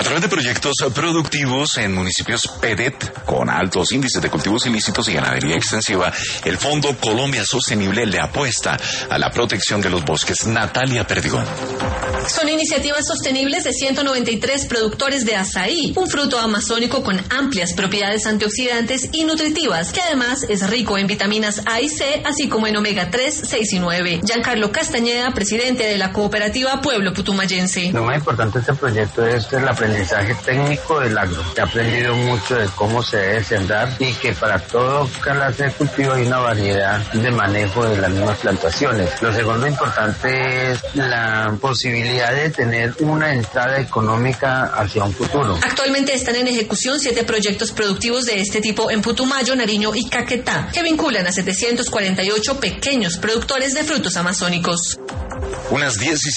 través de proyectos productivos en municipios PEDET con altos índices de cultivos ilícitos y ganadería extensiva, el Fondo Colombia Sostenible le apuesta a la protección de los bosques. Natalia Perdigón. Son iniciativas sostenibles de 193 productores de azaí, un fruto amazónico con amplias propiedades antioxidantes y nutritivas, que además es rico en vitaminas A y C, así como en omega 3, 6 y 9. Giancarlo Castañeda, presidente de la cooperativa Pueblo Putumayense. Lo más importante de este proyecto es el aprendizaje técnico del agro. He aprendido mucho de cómo se debe sembrar y que para todo clase de cultivo hay una variedad de manejo de las mismas plantaciones. Lo segundo importante es la posibilidad de tener una entrada económica hacia un futuro. Actualmente están en ejecución 7 proyectos productivos de este tipo en Putumayo, Nariño y Caquetá, que vinculan a 748 pequeños productores de frutos amazónicos. Unas 10